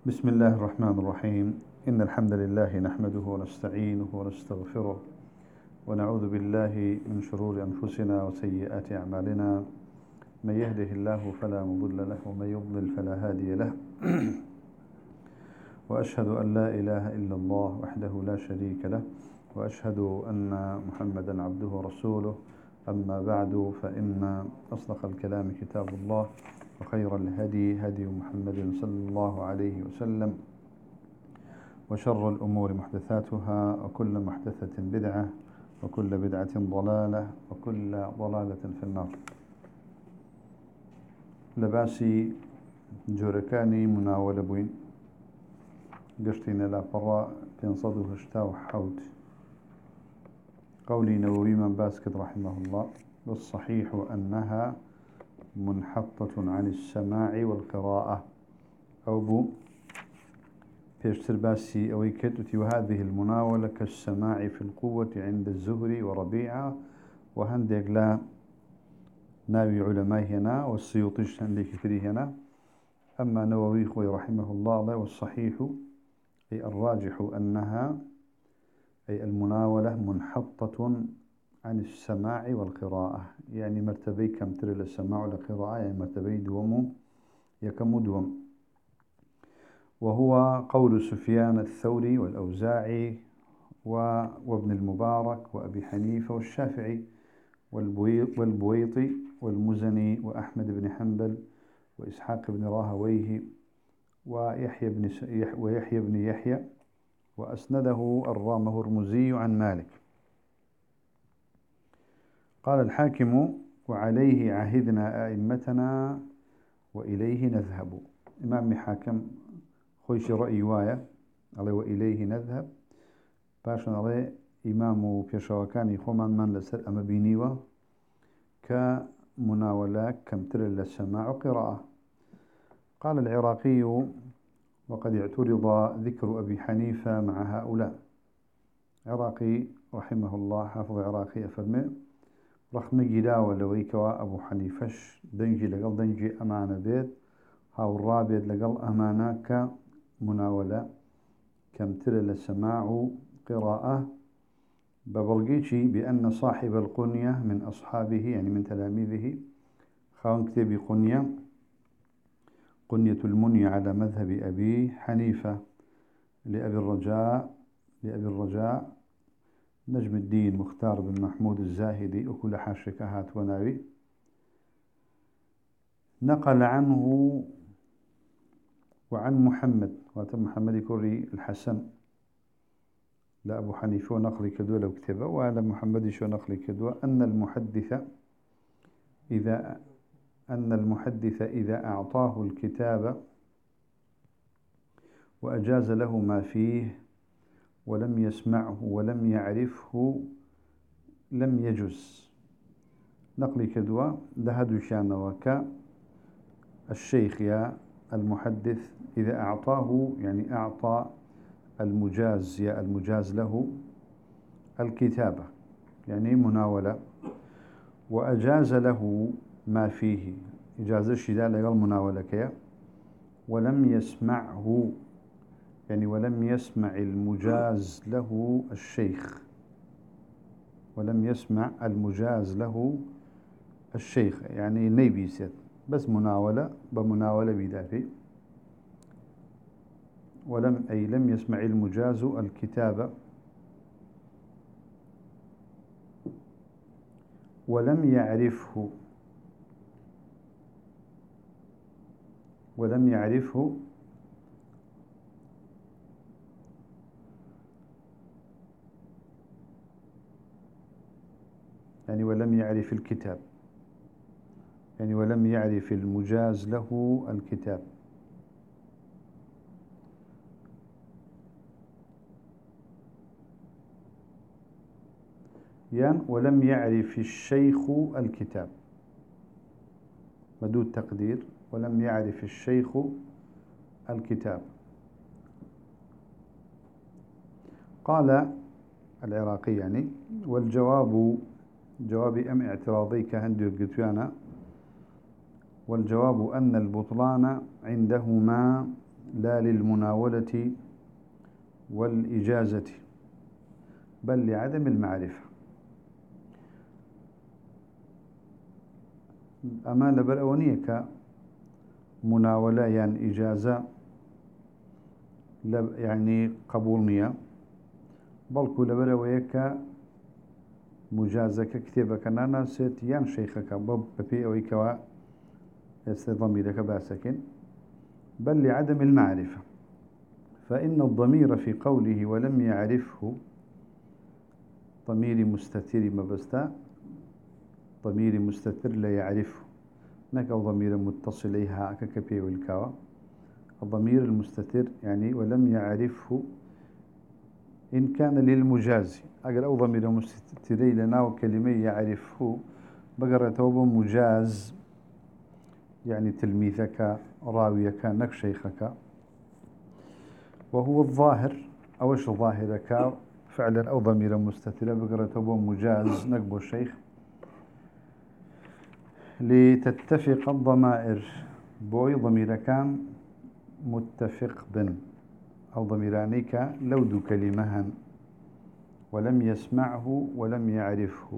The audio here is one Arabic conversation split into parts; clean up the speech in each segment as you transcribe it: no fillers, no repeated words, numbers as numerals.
بسم الله الرحمن الرحيم. إن الحمد لله نحمده ونستعينه ونستغفره ونعوذ بالله من شرور أنفسنا وسيئات أعمالنا. من يهده الله فلا مضل له ومن يضلل فلا هادي له. وأشهد أن لا إله إلا الله وحده لا شريك له، وأشهد أن محمدا عبده ورسوله. أما بعد، فإن أصدق الكلام كتاب الله، وخير الهدي هدي محمد صلى الله عليه وسلم، وشر الأمور محدثاتها، وكل محدثة بدعة، وكل بدعة ضلالة، وكل ضلالة في النار. لباسي جوركاني مناولة بوين قشتين لا فراء بينصده اشتاو حوت. قولي نووي من باسكت رحمه الله: والصحيح أنها منحطة عن السماع والقراءة. أو بو بيشتر باسي أو يكتوتي. وهذه المناولة كالسماع في القوة عند الزهري وربيعة وهندق لا ناوي علماء هنا، والسيوطيش هندك كري هنا. أما نووي خوي رحمه الله: والصحيح أي الراجح أنها أي المناولة منحطة عن السماع والقراءة، يعني مرتبي كم ترى للسماع والقراءة، يعني مرتبي دوم يكم دوم. وهو قول سفيان الثوري والأوزاعي وابن المبارك وأبي حنيفة والشافعي والبويطي والمزني وأحمد بن حنبل وإسحاق بن راهويه ويحيى بن يحيى، وأسنده الرامهرمزي عن مالك. قال الحاكم: وعليه عهدنا أئمتنا وإليه نذهب. إمام حاكم خويش رأي وايا عليه وإليه نذهب، باشن عليه إمام بيشاوكاني خومان من لسر أما بينيوه كمناولة كمتر للسماع وقراءة. قال العراقي: وقد اعترض ذكر أبي حنيفة مع هؤلاء. عراقي رحمه الله، حافظ عراقي، أفرمي رخم جداوة لويكوا أبو حنيفش دنجي لقل دنجي أمانة بيت هاو الرابط لقل أمانة كمناولة كمتر للسماع قراءة. ببلغيشي بأن صاحب القنية من أصحابه، يعني من تلاميذه، خاون كتابي قنية المنية على مذهب أبي حنيفة لأبي الرجاء نجم الدين مختار بن محمود الزاهدي، وكل حاشكهات وناوي. نقل عنه وعن محمد، وتم محمد كوري الحسن لأبو حنيفة نقل كدوة لو كتبه، وعلى محمد شو نقل كدوة أن المحدث إذا أعطاه الكتاب وأجاز له ما فيه ولم يسمعه ولم يعرفه لم يجز. نقل كدوة لهدو شان وكا الشيخ يا المحدث إذا أعطاه، يعني أعطى المجاز يا المجاز له الكتابة، يعني مناولة، وأجاز له ما فيه إجازة الشداء لقال مناولة كيا، ولم يسمعه، يعني ولم يسمع المجاز له الشيخ، ولم يسمع المجاز له الشيخ، يعني نيبي سيد بس مناولة بمناولة بدافي. لم يسمع المجاز الكتابة ولم يعرفه، ولم يعرفه يعني ولم يعرف الكتاب، يعني ولم يعرف المجاز له الكتاب. يعني ولم يعرف الشيخ الكتاب، مدود تقدير ولم يعرف الشيخ الكتاب. قال العراقي يعني: والجواب جوابي أم اعتراضي كهندو قلتوانا، والجواب أن البطلان عندهما لا للمناولة والإجازة بل لعدم المعرفة. أما لبرأونيك مناولة يعني إجازة يعني قبولنية بلكو لبرأويك مجازك كتابك أنا سيت يان شيخك ببي أو إكوا ضميرك باسكن بل لعدم المعرفة. فإن الضمير في قوله ولم يعرفه ضمير مستتر مبستا ضمير مستتر لا يعرفه نكو ضمير متصل إليها ككبي والكوا. الضمير المستتر يعني ولم يعرفه إن كان للمجاز أقل أو ضمير مستتري لنا وكلمة يعرفه بقرة مجاز يعني تلميذك راويك نك شيخك. وهو الظاهر أوش ظاهرك فعلا أو ضمير مستتر بقرة مجاز نقبو الشيخ لتتفق الضمائر بوي ضمير كان متفق بن أو ضميرانيك لودو كلمها ولم يسمعه ولم يعرفه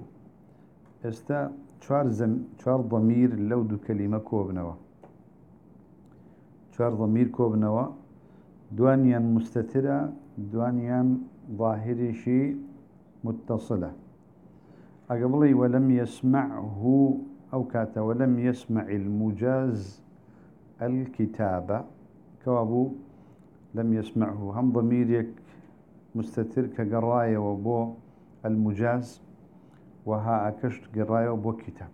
شوار ضمير لودو كلمة كوبنوا شوار ضمير كوبنوا دوانيا مستترة دوانيا ظاهري شيء متصلة أقبلي ولم يسمعه أو كاتا ولم يسمع المجاز الكتابة كوابو لم يسمعه هم ضميرك مستتر كقراية وبو المجاز وها أكشت قراية وبو كتاب.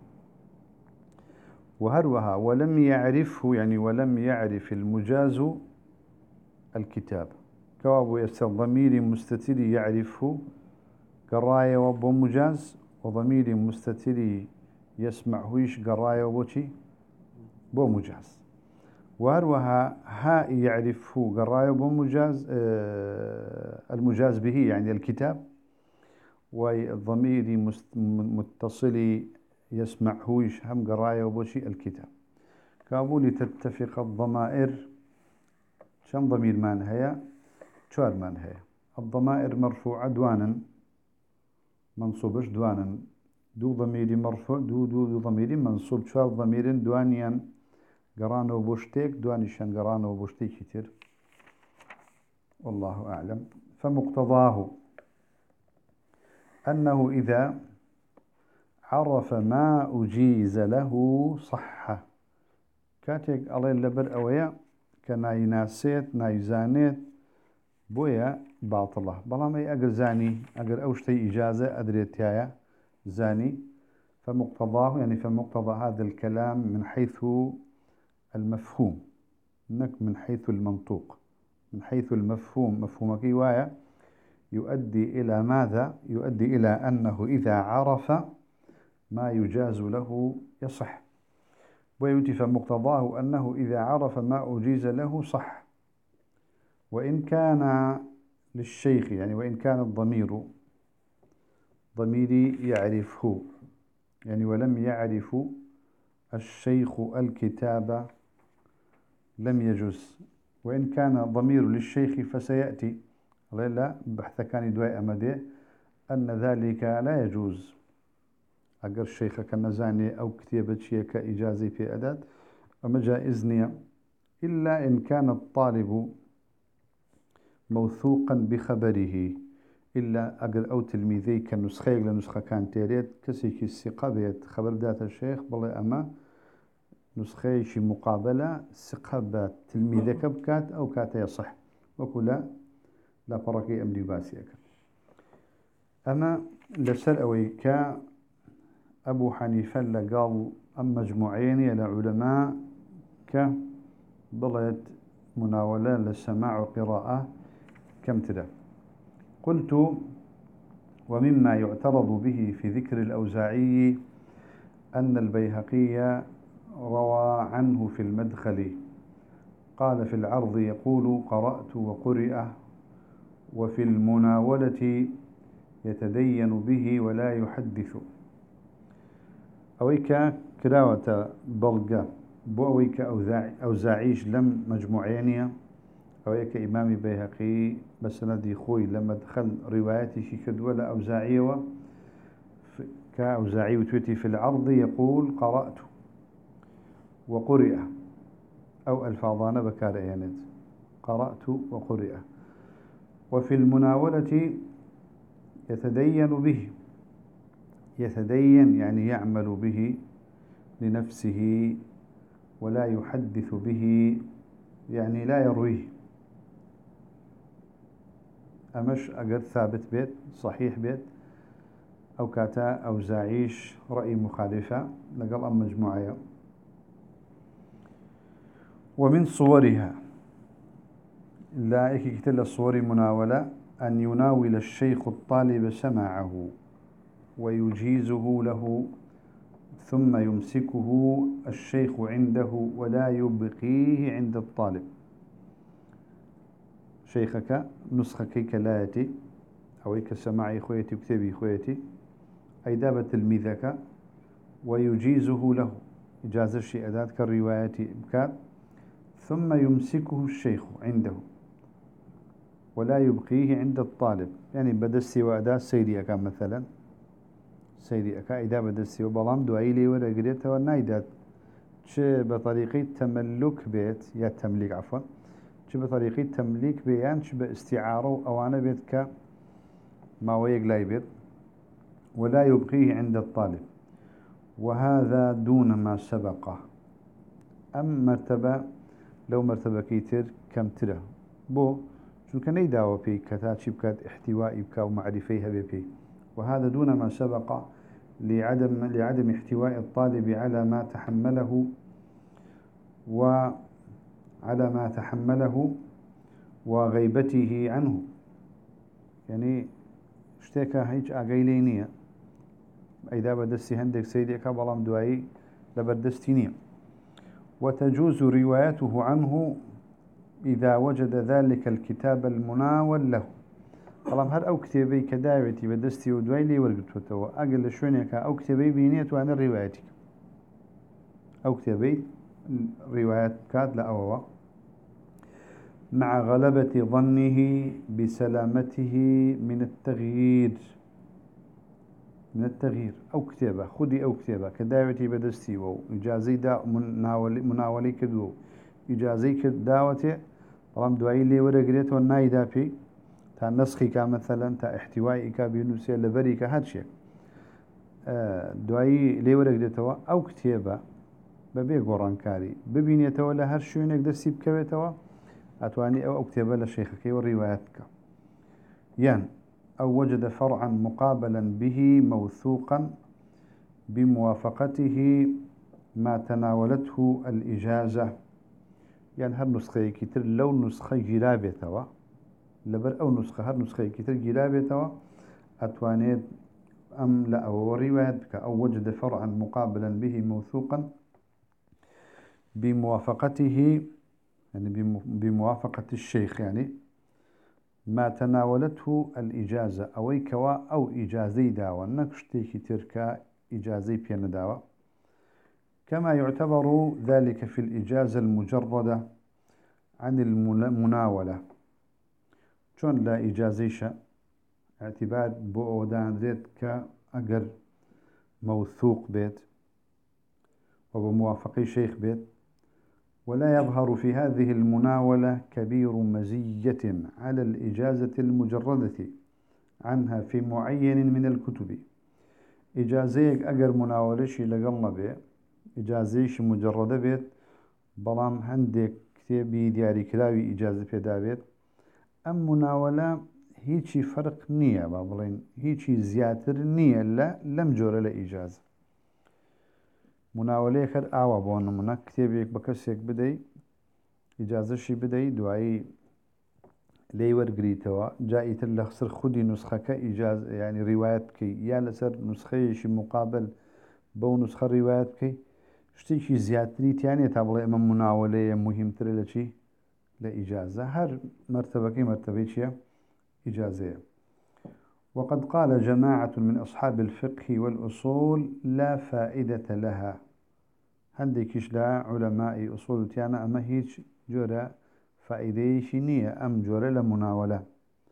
وهروها ولم يعرفه يعني ولم يعرف المجاز الكتاب كوابو يستر ضمير مستتر يعرفه قراية وبو مجاز وضمير مستتر يسمعهوش قراية وبوشي بو مجاز. وهروها هاء يعرفه قراية وبو مجاز المجاز به يعني الكتاب والضمير متصل يسمعهوش هم قراية وبوشي الكتاب. كابولي تتفق الضمائر شن ضمير مان هي شوار مان هي الضمائر مرفوعة دوانا منصوبش دوانا دو ضمير مرفوع دو ضمير منصوب شوار ضمير دوانيا قرانو وبوشتيك دوانيشان قرانو وبوشتيك كتير والله أعلم. فمقتضاه أنه إذا عرف ما أجيز له صح كاتيك الله لبر أويا كناي ناسيت ناي زانيت بويا باطلة بلا ما أجر زاني أجر أوشتي إجازة أدريتيايا زاني. فمقتضاه يعني فمقتضى هذا الكلام من حيث المفهوم نك من حيث المنطوق من حيث المفهوم مفهومك وايا يؤدي إلى ماذا؟ يؤدي إلى أنه إذا عرف ما يجاز له يصح. ويؤتي فمقتضاه أنه إذا عرف ما أجيز له صح. وإن كان للشيخ يعني وإن كان الضمير ضميري يعرفه يعني ولم يعرف الشيخ الكتاب لم يجوز. وإن كان ضمير للشيخ فسيأتي لا بحث كان دواء أمدي أن ذلك لا يجوز. أجر الشيخ كنزاني أو كتابة شيء كإجازة في أداة أما جائزني إلا إن كان الطالب موثوقا بخبره إلا أجر أو تلميذي كنسخة لنسخة كان تيريت كسيك الثقة بيت خبر ذات الشيخ بلا أما نسخة شي مقابلة ثقة بات تلميذك بكات أو كات يصح وكلا لا فرق أمدي باسيك. أما لسر أويك أبو حنيفة لقال أم مجموعين إلى علماء كبلت مناولة للسماع وقراءة كم تدا. قلت ومما يعترض به في ذكر الأوزاعي أن البيهقي روى عنه في المدخل قال في العرض يقول قرأت وقرئ وفي المناولة يتدين به ولا يحدث. أويك كراوة بلغة بويك أوزاعيش لم مجموعينية أو هيك إمام بيهقي بسندي خوي لما دخل رواياتي شي كدولة أوزاعية كأوزاعي وتوتي في العرض يقول قرأت وقرئ أو ألفاظان بكار يعني قرأت وقرئ. وفي المناولة يتدين به، يتدين يعني يعمل به لنفسه ولا يحدث به يعني لا يرويه. أمش أجر ثابت بيت صحيح بيت أو كاتا أو زعيش رأي مخالفة لقل أم مجموعة. ومن صورها لا كتل الصور مناولة أن يناول الشيخ الطالب سماعه ويجيزه له ثم يمسكه الشيخ عنده ولا يبقيه عند الطالب. شيخك نسخك كلايتي أو كسماعي خويتي وكتبي خويتي أي داب تلميذك ويجيزه له إجازة الشيء أداة كالرواية إبكات ثم يمسكه الشيخ عنده ولا يبقيه عند الطالب. يعني بدستي وأداة سيدي أكا مثلا سيدي أكا إذا بدستي وبلام دعيلي ورقريته والنايدات شي بطريقة تملك بيت يا تمليك عفوا شي بطريقة تمليك بيان شي باستعاره أو أنا بيت ما ويقلاي بيت ولا يبقيه عند الطالب. وهذا دون ما سبقه. أم مرتبة لو مرتبة كيتر كم تره بو شو كان يداوى بي كتاتشي بكات احتوائي بكا ومعرفيها بي. وهذا دون ما سبق لعدم احتواء الطالب على ما تحمله وغيبته عنه. يعني اشتكى هيج أقايلينية إذا بدستي هندك سيدي كبلام دوائي لبردستينية. وتجوز روايته عنه إذا وجد ذلك الكتاب المناول له. طالما هر أو كتابي كداوتي بدستي ودوائي لي ورقتوتو أقل شوينك أو كتابي بينيت وأنا روايتك أو كتابي روايات كاد لأوه مع غلبة ظنه بسلامته من التغيير أو كتابة خدي أو كتابة كداوتي بدستي وإجازي دا مناولي كدو إجازي كداوتي طالما دعي لي ورقريت والنايدا في تا نسخي مثلا تا احتوائي بينوسي لبريك هاتشي دعي لي ورقريتوا أو كتابة ببي قرانكاري ببينيتوا لهر شوينك دستي بكويتوا أتواني أو كتابة لشيخك والرواياتك. يعني أو وجد فرعا مقابلا به موثوقا بموافقته ما تناولته الإجازة. يعني هر نسخة كتير لو نسخة جرابة توا لبر أو نسخة هر نسخة كتير جرابة توا أتوانيت أم لا أو روايتك أو وجد فرعا مقابلا به موثوقا بموافقته يعني بموافقة الشيخ يعني ما تناولته الإجازة أو كوا أو إجازي داوى نكشتي تركا إجازي بين داوى. كما يعتبر ذلك في الإجازة المجردة عن المناولة شون لا إجازيش اعتبار بؤودان ريت كأجر موثوق بيت وبموافقي شيخ بيت. ولا يظهر في هذه المناولة كبير مزية على الإجازة المجردة عنها في معين من الكتب. إجازيك أجر مناولشي لقلنا به إجازيش مجردة بيت بلام هندك كتابي دياري كلاوي إجازة في دابيت. أم مناولة هيجي فرق نية بابلين هيجي زياتر نية لا لم جور لإجازة. مناولة خد آوا بون منا كتابيك بكسيك بدي إجازة شي بدي دعائي ليور قريتوا جائت اللخصر خدي نسخة كإجازة يعني روايات كي يا لسر نسخة شي مقابل بو نسخة روايات كي شتيشي زياتري يعني تابلا إما مناولة مهم ترلشي لإجازة هر مرتبة كي مرتبة شي إجازة. وقد قال جماعة من أصحاب الفقه والأصول لا فائدة لها. هنديكش لا علماء أصول تيانا أما هيج جورا فائدة شنية أم جورة مناولة.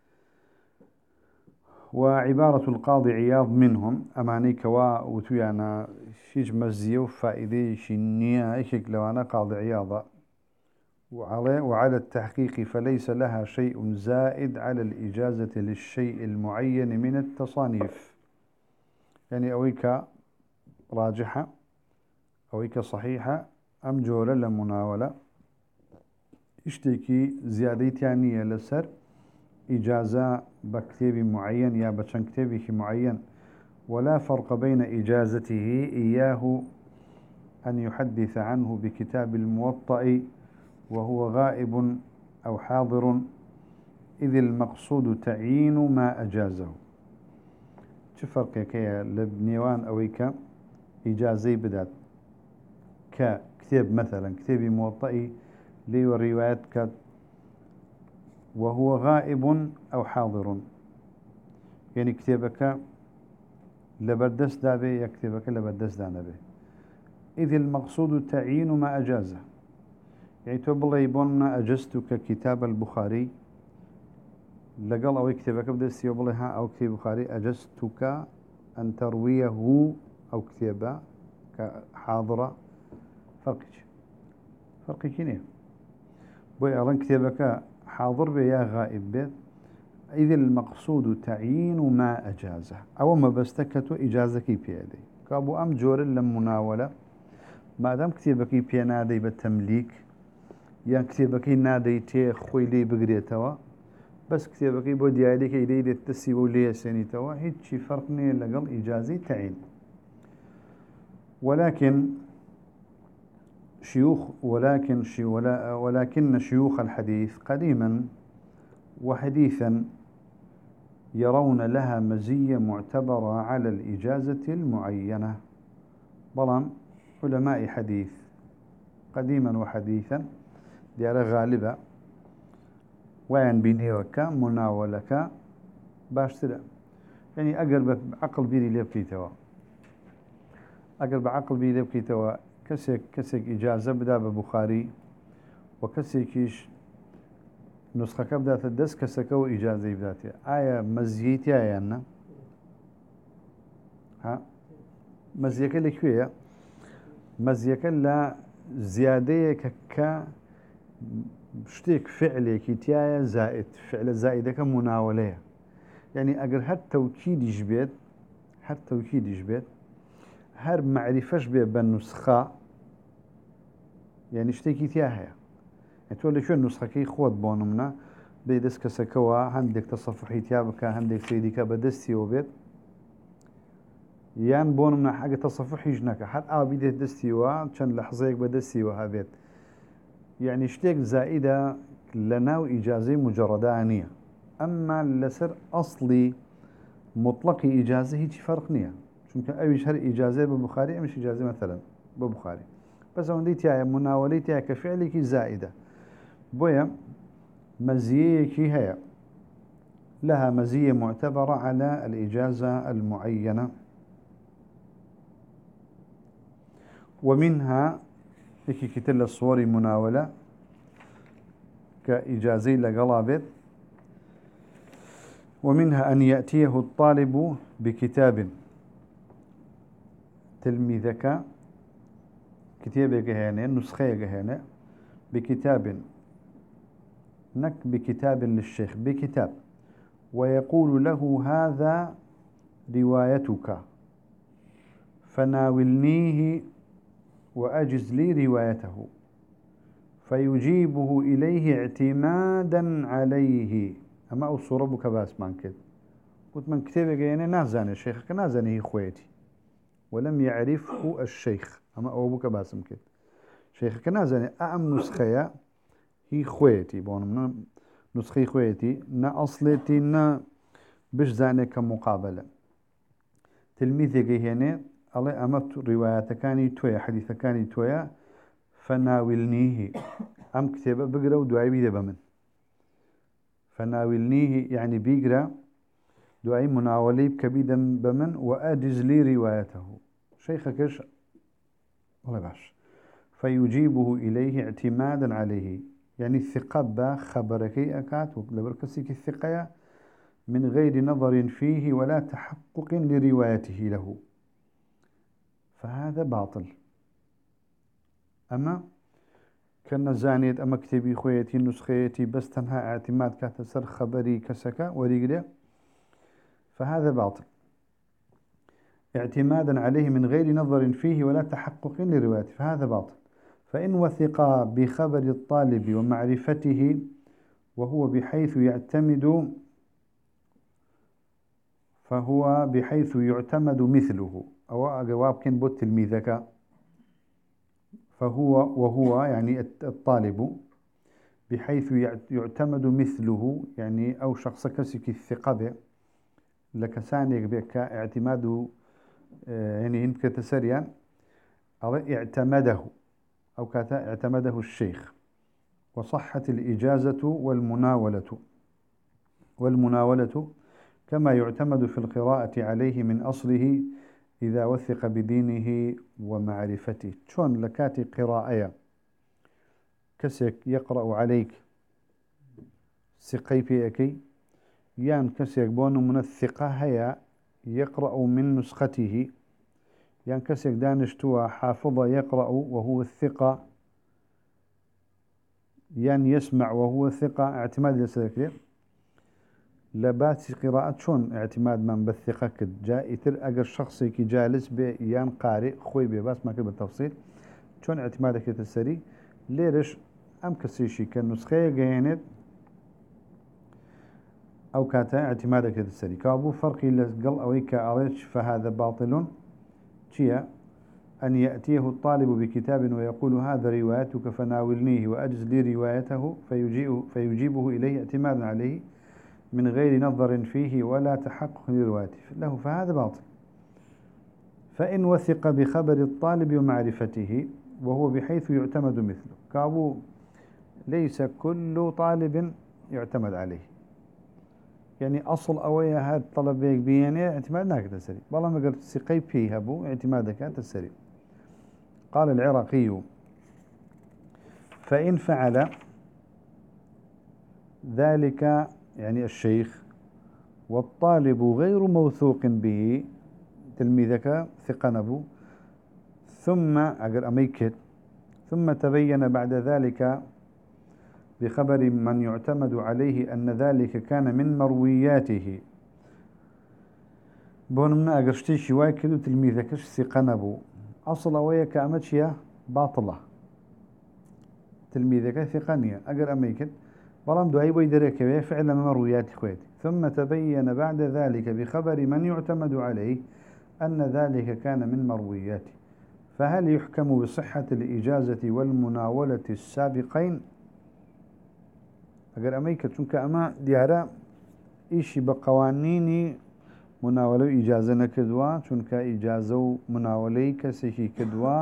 وعبارة القاضي عياض منهم أماني كوا وتويانا شيج مزيو فائدة شنية إيشك لو أنا قاضي عياضة وعلى التحقيق فليس لها شيء زائد على الإجازة للشيء المعين من التصانيف. يعني أويك راجحة أويك صحيحة أم جولة لمناولة اشتكي زيادة تانية لسر إجازة بكتاب معين يا بشان كتابه معين، ولا فرق بين إجازته إياه أن يحدث عنه بكتاب الموطأ وهو غائب أو حاضر، إذ المقصود تعيين ما أجازه. شو فرقك يا لبنيوان أويك إجازي بدات ككتاب مثلا كتاب موطئي لي والروايات وهو غائب أو حاضر، يعني كتابك لبردس دابي يكتبك لبردس دانبي، إذ المقصود تعيين ما أجازه. يعني تبلي بون أجزتك كتاب البخاري لقل أو كتابك بدس يبلي ها أو كتاب البخاري أجزتك أن ترويه أو كتابه كحاضرة فرق كيني بوي أرن كتابك حاضر بيا غائب بيت، إذ المقصود تعيين ما أجازه أو ما بستكتو إجازكي بيدي كابو أم جور لمناولة ما دام كتابك بينادي بالتمليك يعني كتابك نادي تي خويلي بقريتوا بس كتابك بو ديالي كي يدي تسيبو لي سنيتوا هيك فرقني لقل إجازي تعين. ولكن شيوخ الحديث قديما وحديثا يرون لها مزية معتبرة على الإجازة المعينة. بلان علماء حديث قديما وحديثا ديار غالبة وين بينيوك مناولك باشترى، يعني أقرب عقل بيري لبكيتوا أقرب عقل بيري لبكيتوا كسك إجازة بدا ببخاري وكسكيش نسخة كبدا تدس كسكو إجازة بداتي آية مزيتي آيانا ها مزيك اللي كوية مزيك لا زيادة شتيك فعلي كيتيايا زائد فعل زائدة كمناولة، يعني أجر هاد توكيد يجبت هر معرفش بيه بالنسخة يعني شتيكي تياها يعني تقول لي شو النسخة كي خوض بونمنا بيدس كسكوا عندك تصفحي تيابك عندك سيديك بدستي وبيت يان بونمنا حاجة تصفحي جنك حتى بيدت دستي كان لحظيك بدستي وهابيت، يعني شتيك زائدة لنا وإجازة مجردانية. أما لسر أصلي مطلق إجازة هيك فرق نية چونك أويش هر إجازة ببخاري مش إجازة مثلا ببخاري بس عندي تيايا مناولتها كفعلك زائدة بويا مزية هي لها مزية معتبرة على الإجازة المعينة. ومنها إكي كتل الصور مناولة كإجازي لقلابت، ومنها أن يأتيه الطالب بكتاب تلميذك كتابك هنا نسخيك هنا بكتاب بكتاب للشيخ بكتاب ويقول له هذا روايتك فناولنيه وأجز لي روايته، فيجيبه إليه اعتمادا عليه. أما أصور بك باس من كده قلت من كتابك يعني نازاني الشيخ نازاني خويتي ولم يعرفه الشيخ أما أبوك باسم كده شيخ نازاني أم نسخية هي خويتي بون نسخي خويتي نا أصلتي نا بش زاني كمقابلة تلميذك هنا الله أمت رواياتكاني تويا حديثكاني تويا فناولنيه أم كتابة بقرأ ودعي بيدي بمن فناولنيه يعني بيقرأ دعي مناولي بكبيدا بمن وأجز لي روايته شيخكش والله باش فيجيبه إليه اعتمادا عليه يعني الثقة خبركي أكات لبركسك الثقة من غير نظر فيه ولا تحقق لروايته له، فهذا باطل. أما كان زانيت أما كتبي خويتي نسخيتي بس تنها اعتماد كاتسر خبري كسكا وريقله، فهذا باطل اعتمادا عليه من غير نظر فيه ولا تحقق لروايته، فهذا باطل. فإن وثق بخبر الطالب ومعرفته وهو بحيث يعتمد فهو بحيث يعتمد مثله، أو جواب كان بوت تلميذك، وهو يعني الطالب بحيث يعتمد مثله، يعني أو شخص كسك الثقة به لكسانيك بك اعتماد يعني هنك تسريا أو اعتمده أو كاتا اعتمده الشيخ، وصحت الإجازة والمناولة كما يعتمد في القراءة عليه من أصله إذا وثق بدينه ومعرفته. شون لكاتي قراءة كسك يقرأ عليك سقي بيكي، يان كسك بون من الثقة هيا يقرأ من نسخته، يان كسك دانشتوا حافظ يقرأ وهو الثقة، يان يسمع وهو الثقة، اعتماد لسلكري لبات قراءة شون اعتماد من بالثقة كد جاء يتر أجر شخصي كي جالس بيان قارئ خوي بس ما كده بالتفصيل شون اعتمادك يتسري ليرش أم كسيشي كالنسخة جينت أو كاتا اعتمادك يتسري كابو فرقي لقل أويك أريش فهذا باطل. شيا أن يأتيه الطالب بكتاب ويقول هذا روايتك فناولنيه وأجز لي روايته فيجيبه إليه اعتمادا عليه من غير نظر فيه ولا تحقق لروايته له، فهذا باطل. فإن وثق بخبر الطالب ومعرفته وهو بحيث يعتمد مثله، كابو ليس كل طالب يعتمد عليه، يعني أصل أويا هذا طلب بياني اعتماد ناك تسري والله ما قلت سقي فيها بو اعتمادك تسري. قال العراقي فإن فعل ذلك يعني الشيخ والطالب غير موثوق به تلميذك ثقة نبو ثم أجر أميكت ثم تبين بعد ذلك بخبر من يعتمد عليه أن ذلك كان من مروياته بونمنا أجر شتيشي واكدو تلميذكش ثقة نبو أصل ويك أمتشيا باطلة تلميذك ثقانية أجر أميكت بلام دعي ويدرك فعلا مرويات خويتي ثم تبين بعد ذلك بخبر من يعتمد عليه أن ذلك كان من مروياته، فهل يحكم بصحة الإجازة والمناولة السابقين؟ أجر أميكا چونك أما ديارا إيشي بقوانيني مناولة إجازة نكدوا چونك إجازة مناولة كسيكي كدوا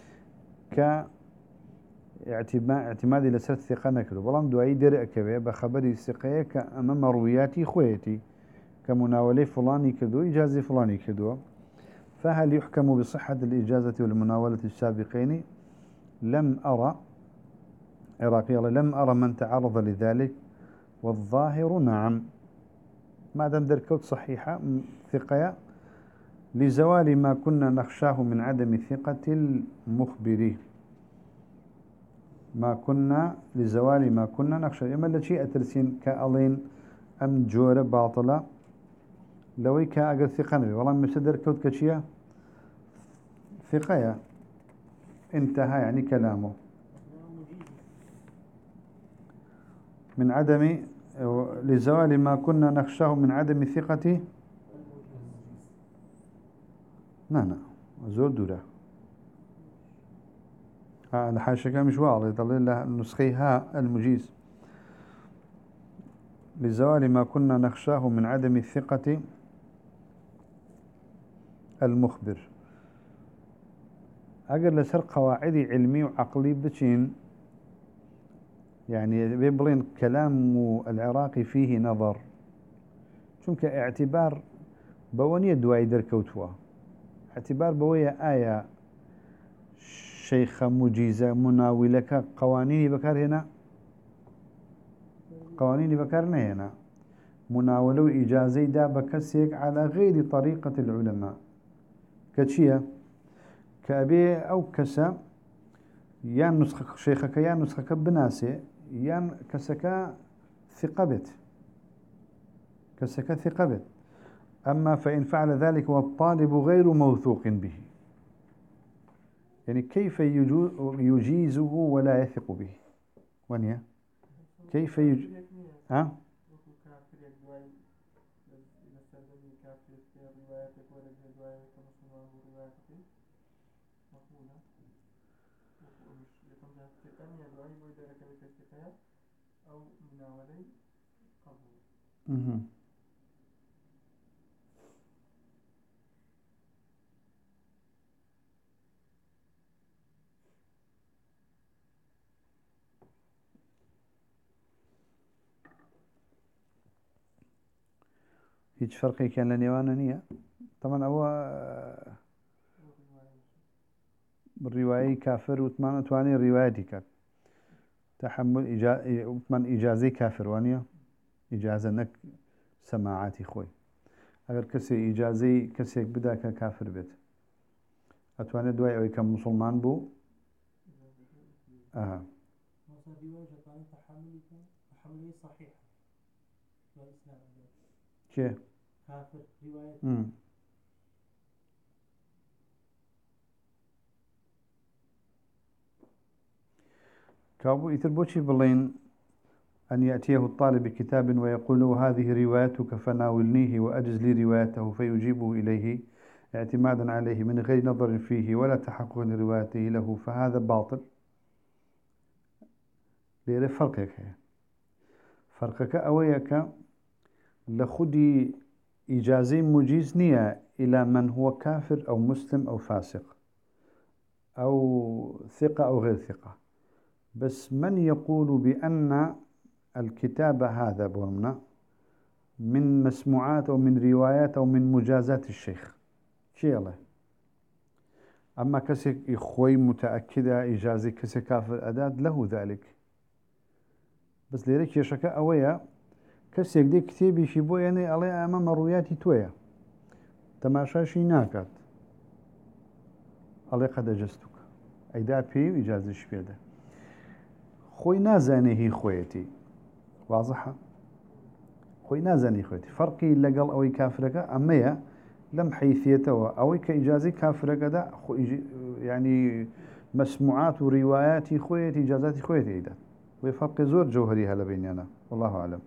اعتمادي لسر الثقة نكدوا بلان دعي درأك بخبري الثقية كأما مروياتي خويتي كمناولة فلاني كدوا إجازة فلاني كدوا، فهل يحكم بصحة الإجازة والمناولة السابقين؟ لم أرى من تعرض لذلك والظاهر نعم، ما دام دركوت صحيحة ثقة لزوال ما كنا نخشاه من عدم ثقة المخبرين لزوال ما كنا نخشى إما التي أترسين كألين أم جورة باطلة لوي كأجر ثقة نبي والله مسدر كوت كشيا ثقة انتهى يعني كلامه من عدم لزوال ما كنا نخشاه من عدم ثقة نعم زور دورة الحاشية مش واضح يضل لها نسخيها المجيز لزوال ما كنا نخشاه من عدم الثقة المخبر أقل لسر قواعد علمي وعقلي بتشين يعني بيبلين كلام العراقي فيه نظر چونك اعتبار بوانية دواي دركوتوا اعتبار بوية آية شيخ مجيزة مناولك قوانين بكار هنا قوانين بكرنا هنا مناولة وإجازة دا بكسيك على غير طريقة العلماء كتشيا كأبي أو كسا يان نسخك شيخك يان نسخك بناسي يان كسكا ثقبت كسكا ثقبت أما فإن فعل ذلك والطالب غير موثوق به يعني كيف يجيزه ولا يثق به ونيا كيف ها هيج فرقي كان لنيوانا نية طبعا هو بالرواية كافر وثمان تواني روايتي كات تحمل وثمان إجازي كافر وانيا إجازة نك سماعاتي خوي أجر كسي إجازي كسي بدا كافر بيت أتواني دواي أو كم مسلمان بو تحملي صحيح كيف كافر رواية كابو يتربوشي بلين أن يأتيه الطالب بكتاب ويقول له هذه روايتك فناولنيه وأجز لي روايته فيجيبه إليه اعتمادا عليه من غير نظر فيه ولا تحقق لروايته له فهذا باطل ليرى فرقك أويك لخدي إجازي مجيز نية إلى من هو كافر أو مسلم أو فاسق أو ثقة أو غير ثقة بس من يقول بأن الكتاب هذا بورمنا من مسموعات أو من روايات أو من مجازات الشيخ شيء الله أما كسي إخوي متأكدة إجازي كسي كافر أداد له ذلك بس ليريك يشكا أويا كسي دي كتابي شبو يعني الله أمام رواياتي تويا تماشاشي ناكات الله قد أجزتك أيدا بي إجازي شبيدا خوي نازاني هي خويتي واضحة خوي نازاني خويتي فرقي لقل أوي كافرك أما لم حيثيته أوي كإجازي كافرك دا يعني مسموعات وروايات خويتي إجازات خويتي إيدا وفرق زور جوهري هلا بيني أنا والله أعلم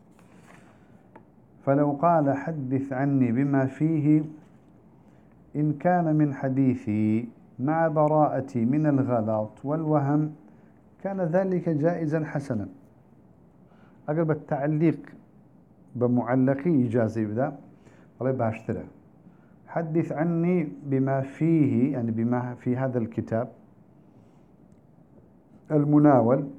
فلو قال حدث عني بما فيه إن كان من حديثي مع براءتي من الغلط والوهم كان ذلك جائزا حسنا أقرب التعليق بمعلقي إجازي بذا والله باشترى حدث عني بما فيه يعني بما في هذا الكتاب المناول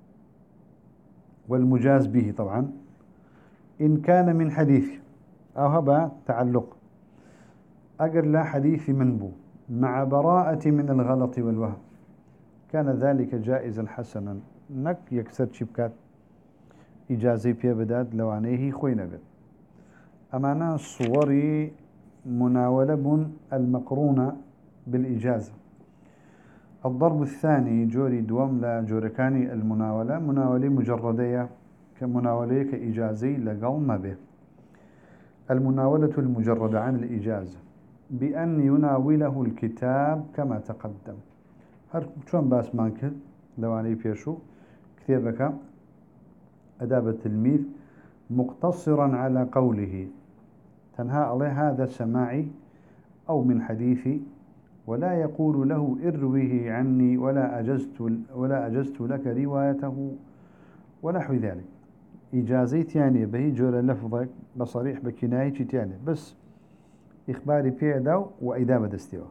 والمجاز به طبعا إن كان من حديث أو هبا تعلق أقر لا حديث منبو مع براءة من الغلط والوهم كان ذلك جائزا حسنا نك يكسر شبكات إجازي بيه بداد لو عنيه خوينا بد أمانا صوري مناولة المقرونة بالإجازة الضرب الثاني جوري دوم لا جوركاني المناولة مناولة مجردية كمناولة كإجازي لقل به المناولة المجردة عن الإجازة بأن يناوله الكتاب كما تقدم هر شون باس مانكت لو عني بيشو كتابك أداب التلميذ مقتصرا على قوله تنهى عليه هذا سماعي أو من حديثي ولا يقول له اروه عني ولا أجزت لك روايته ونحو ذلك إجازي تانية بهي جورة لفظك بصريح بكناية تانية بس إخباري بيداو وإدابة دستيوه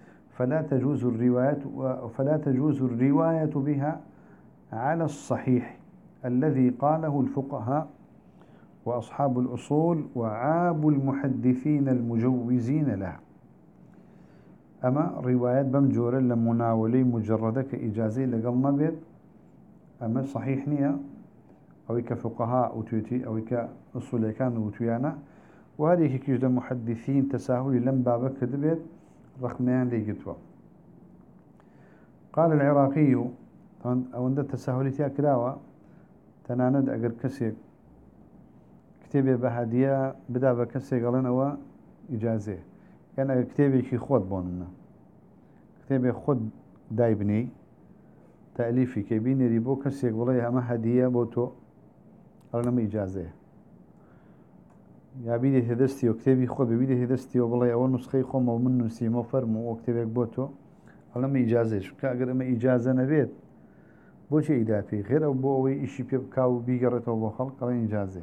فلا تجوز الرواية بها على الصحيح الذي قاله الفقهاء وأصحاب الأصول وعاب المحدثين المجوزين لها أما روايات بمجورة لمناولي مجردة كإجازي لقل نبيت أما صحيح نية أو كفقهاء وتويتي أو كأصول كان وتويانا وهذه كيجد محدثين تساهل لم بابك كذبت رخنيان ليقتوا. قال العراقي طبعا أو عند التساهلية كلاوة تناند أجر كسيك كتابي بهدية بدأ بكسيك قالنا هو إجازة يعني كتابي كي خود بوننا كتابي خود دايبني تأليفي كيبيني ريبو كسيك والله أما هدية بوتو قالنا ما إجازة يا بيدي هدستي وكتابي خود بيدي هدستي والله أول نسخة خم ومن نسيمه فرمو وكتابك بوتو قالنا ما إجازة شو كأجر ما إجازة نبيت بوشي إضافي غير أو بوي إشي بيبكاو بيقرته وبو خلق قالين إجازة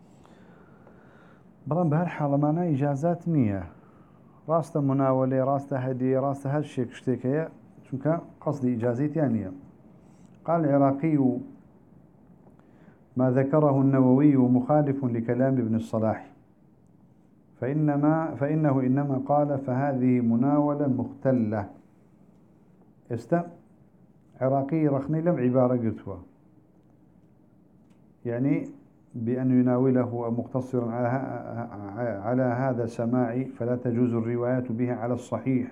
بلان بهالحالة معنا إجازات نية راسته مناولة راسته هدية راسته هالشيك شتيكية شنك قصدي إجازة ثانية. قال العراقي ما ذكره النووي مخالف لكلام ابن الصلاح فإنه إنما قال فهذه مناولة مختلة عراقي رخني لم عبارة قلتها يعني بأن يناوله مقتصرا على هذا السماع فلا تجوز الرواية به على الصحيح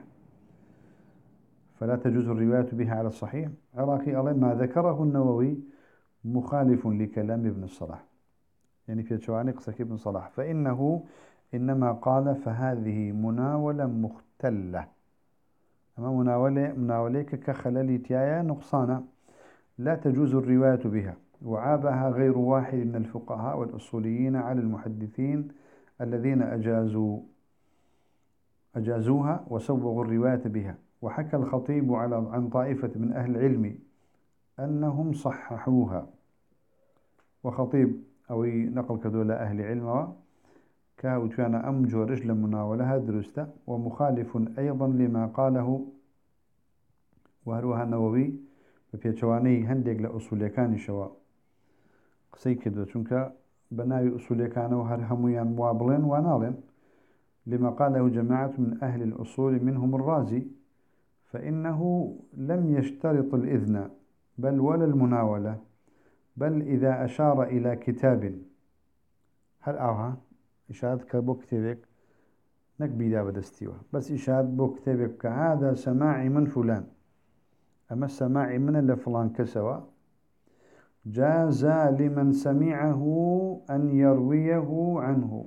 عراقي الله ما ذكره النووي مخالف لكلام ابن الصلاح يعني في شواني قصة ابن صلاح فإنه إنما قال فهذه مناولة مختلة أما مناولة كخلل تيايا نقصانا لا تجوز الرواية بها وعابها غير واحد من الفقهاء والأصوليين على المحدثين الذين أجازوها وسوغوا الرواية بها. وحكى الخطيب عن طائفة من أهل العلم أنهم صححوها وخطيب أو نقل كدول أهل علم كان أمجو رجل مناولها درسته ومخالف أيضا لما قاله وهروها النووي بيتشواني هندق لأصول كان شواء قسي كدو چونك بناوي أصول كانوا هرهميان موابلين ونالين لما قاله جماعة من أهل الأصول منهم الرازي فإنه لم يشترط الإذن بل ولا المناولة بل إذا أشار إلى كتاب هل أوها إشارة كبو كتابك نكبي دا بدستيوه بس إشارة بو كتابك كهذا سماعي من فلان أما السماعي من اللي فلان كسوا جاز لمن سمعه أن يرويه عنه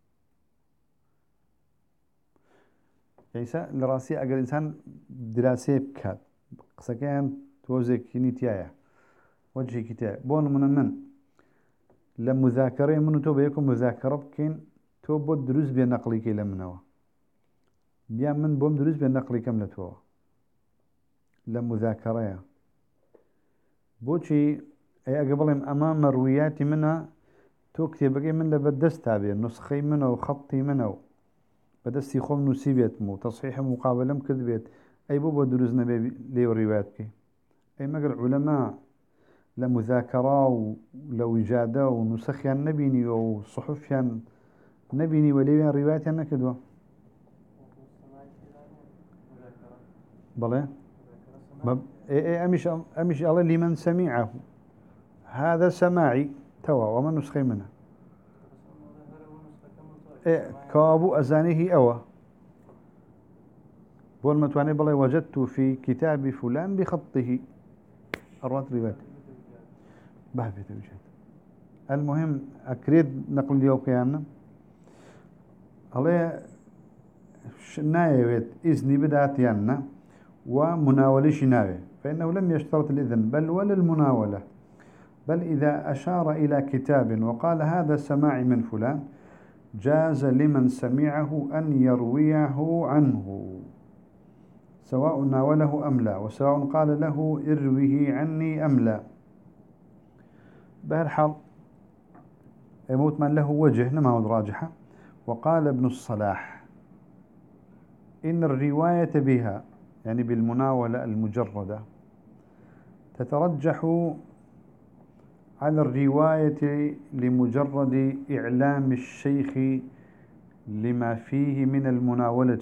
يعني لراسي أقل إنسان دراسة بكات قسكين توزيك نتيايا وجهي كتاب بون من لمذاكرة منو تو بيكم مذاكرة بكين تو بود دروس بنقلي كي لمنوا بيا من بوم دروس بنقلي كم لتوا لمذاكرة بوشي أي قبل أمام الروايات منها تو كتابك من لبدست تابع نسخي منه وخطي منه بدستي خوم نسيبيت مو تصحيح مقابلة كذبت أي بوبو دروس نبي لي رواياتك أي مقر علماء لمذاكرة ولو إجادة ونسخيان نبيني وصحفيان نبيني وليوان رواياتيان نكدوا بلى أمش الله لمن سمعه هذا سماعي توا وما نسخي منه كابو أزانيه أوا بول متواني بلى وجدت في كتاب فلان بخطه أروات روايات بهبت وجد المهم أكريد نقل اليوم كيانا الله نايوت إذني بدأت يانا ومناولش ناوي فإنه لم يشترط الإذن بل ولا المناولة بل إذا أشار إلى كتاب وقال هذا سماعي من فلان جاز لمن سمعه أن يرويه عنه سواء ناوله أم لا وسواء قال له ارويه عني أم لا. بهالحال يموت من له وجه نما راجحة. وقال ابن الصلاح إن الرواية بها يعني بالمناولة المجردة تترجح على الرواية لمجرد إعلام الشيخ لما فيه من المناولة.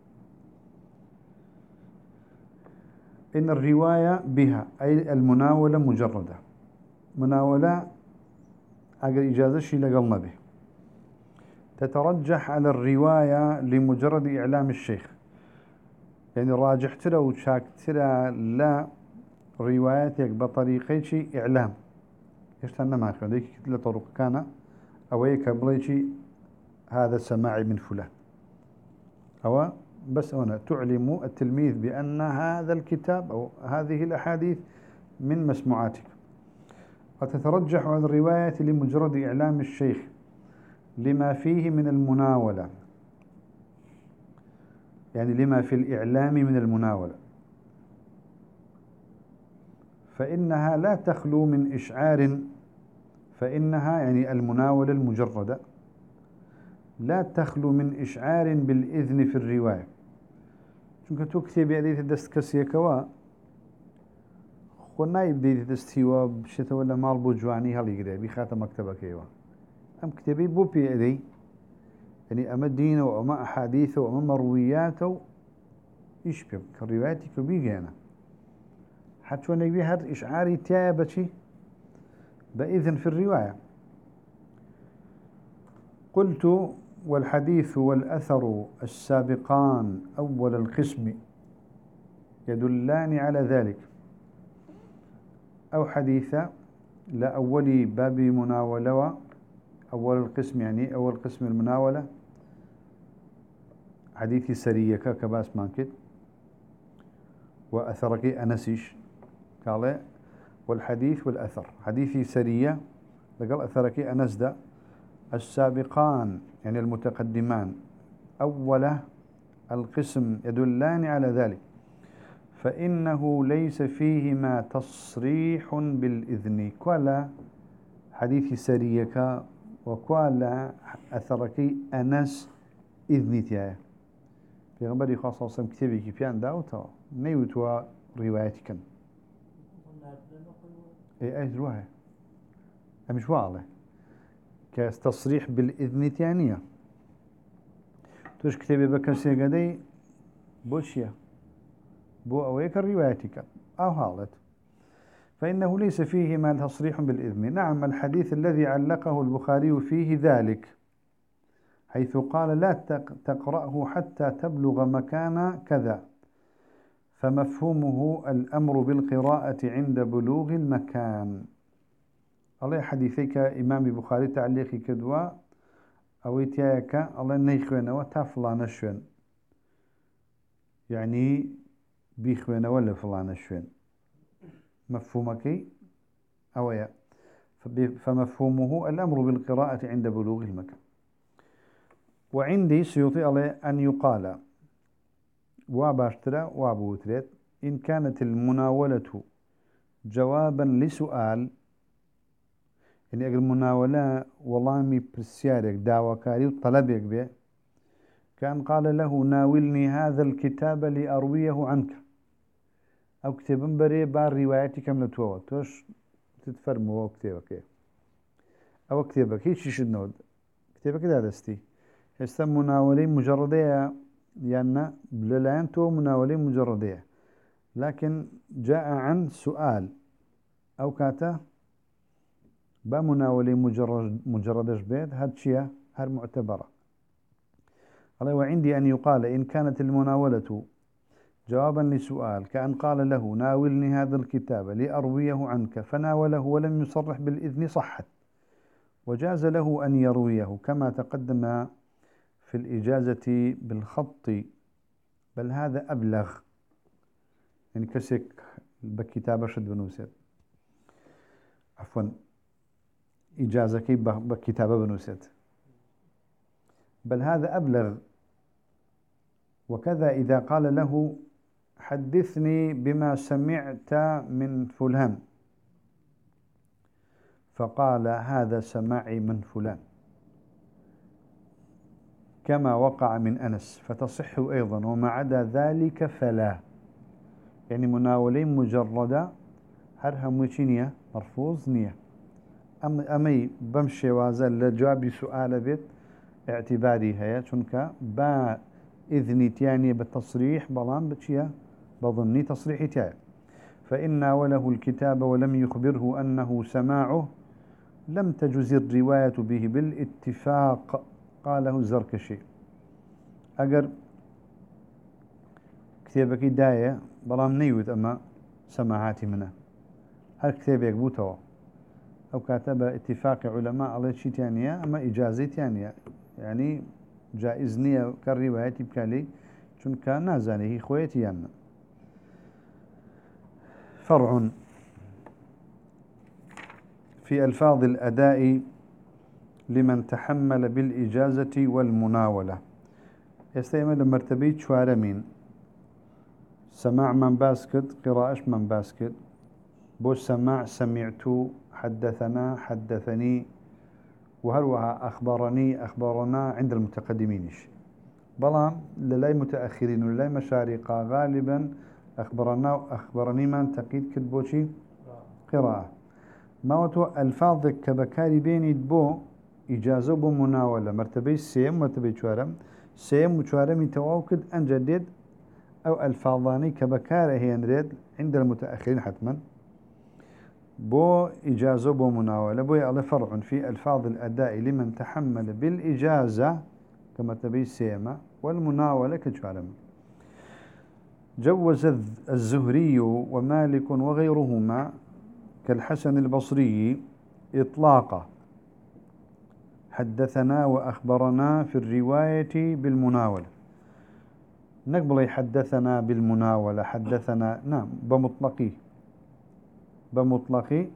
إن الرواية بها أي المناولة مجردة مناولة أجر إجازة شي لقلنا به. تترجح على الرواية لمجرد إعلام الشيخ، يعني راجح ترى وشاك ترى لا رواياتك بطريقة شي إعلام يشتغلنا معك هذيك كل طرق كان أو هيك بليشي هذا سماعي من فلان، أو بس هنا تعلم التلميذ بأن هذا الكتاب أو هذه الأحاديث من مسموعاتك. وتترجح على الرواية لمجرد إعلام الشيخ لما فيه من المناولة، يعني لما في الإعلام من المناولة، فإنها لا تخلو من إشعار، فإنها يعني المناولة المجردة لا تخلو من إشعار بالإذن في الرواية. چونکە تۆ کتێبی ئەدەیتە دەست کەسێکەوە خۆ نایبدەیتە دەستیوە بشێتەوە لە ماڵ بۆ جوانی هەڵیگرێ بیخاتە مەکتەبەکەیەوە. ئەم کتێبەی بۆ پێ ئەدەی، یعنی ئەمە دینە و ئەمە ئەحادیثە و ئەمە مەڕوویاتە و ئیش پێ کە ڕیوایەتی کە بیگەێنە هەر چۆنێک بێ هەر ئیشعاری تایە بەچی بإذن في الرواية. قلت والحديث والأثر السابقان أول القسم يدلان على ذلك. أو حديثة لأول باب مناولة، أول القسم يعني أول قسم المناولة حديث سرية كباس مانكت وأثرك أنسيش قال والحديث والأثر حديثي سرية لقال أثرك أنسد السابقان يعني المتقدمان أول القسم يدلان على ذلك، فإنه ليس فيهما تصريح بالإذن كلا حديث سريك وكلا أثرك أنس إذنتها في غنبري خاصة كتابي كيفيان داوتا نيوتوا روايتك أي رواية مش واضح كتصريح بالإذن ثانية توش كتابي بكسي قدي بوشيا بو أويك الروايتك أو هالت، فإنه ليس فيه ما تصريح بالإذن. نعم الحديث الذي علقه البخاري فيه ذلك حيث قال لا تقرأه حتى تبلغ مكان كذا، فمفهومه الأمر بالقراءة عند بلوغ المكان. الله حديثيك إمام بخاري تعليقي كدوا أو يتياك الله نيخوين وتفلان الشوين يعني بيخوين ولا فلان الشوين مفهومك أويا، فمفهومه الأمر بالقراءة عند بلوغ المكان. وعندي سيطيع الله أن يقال واباشترا وابوتريت إن كانت المناولة جوابا لسؤال، يعني أجل المناولة والله برسيارك دعوكاري وطلبك به كان قال له ناولني هذا الكتاب لأرويه عنك أو كتاب بري بار روايتي كاملة توش تتفرموا كتابك أو كتابك هيش شنود كتابك ده دستي هسه مناولة مجردية يعني بلالان تو مناولة مجردية، لكن جاء عن سؤال أو كاتا بمناولة مجردش بيت هاد شيء هاد معتبرة. الله وعندي أن يقال إن كانت المناولة جوابا لسؤال كأن قال له ناولني هذا الكتاب لأرويه عنك فناوله ولم يصرح بالإذن صحت، وجاز له أن يرويه كما تقدم في الإجازة بالخط، بل هذا أبلغ يعني كسك بكتابة شد بنوسيد عفوا إجازة كي بكتابة بنوسيد بل هذا أبلغ. وكذا إذا قال له حدثني بما سمعت من فلان فقال هذا سماعي من فلان كما وقع من أنس فتصح أيضا، وما عدا ذلك فلا. يعني مناولين مجردة هرها موشينية مرفوض نية أمي بمشي وازل لجواب سؤال بيت اعتباري هيا چونك با إذني تياني بالتصريح بلان بتشيا بضمني تصريح تياني، فإن ناوله الكتاب ولم يخبره أنه سماعه، فإنه لا يصح منه التصريح بالإذن. يعني كسك بكتابة شد بنوسيد عفوا إجازة كي بكتابة بنوسيد بل هذا لم تجز الرواية به بالاتفاق، قاله الزركشي. أجر كتابك داية بلام نيوت أما سماعاتي منه هل كتابك بوتوا أو كاتب اتفاق علماء على شيء تانية أما إجازة تانية يعني جائز نية كالرواية بكالي شون كان نازانه خويتي يعني. فرع في ألفاظ الأداء لمن تحمل بالإجازة والمناولة. يستعمل مرتبة شوارمين سماع من باسكت قراءة من باسكت بو سماع سمعت حدثنا حدثني وهروها أخبرني أخبرنا عند المتقدمينش بلان للاي متأخرين ولاي مشارقة غالبا أخبرنا وأخبرني من تقيد كتبوشي قراءة ماوتو ألفاظ كبكاري بيني بو إجازة بو مناولة مرتبة سيم مرتبة شوارم سيم وشوارم تواكد أنجدد أو ألفاظاني كبكارة هي نريد عند المتأخرين حتما بو إجازة بو مناولة بو على فرع في ألفاظ الأداء لمن تحمل بالإجازة كما تبي سيما والمناولة كشوارم. جوز الزهري ومالك وغيرهما كالحسن البصري إطلاقه حدثنا وأخبرنا في الرواية بالمناولة. نقبل حدثنا بالمناولة حدثنا نعم بمطلقي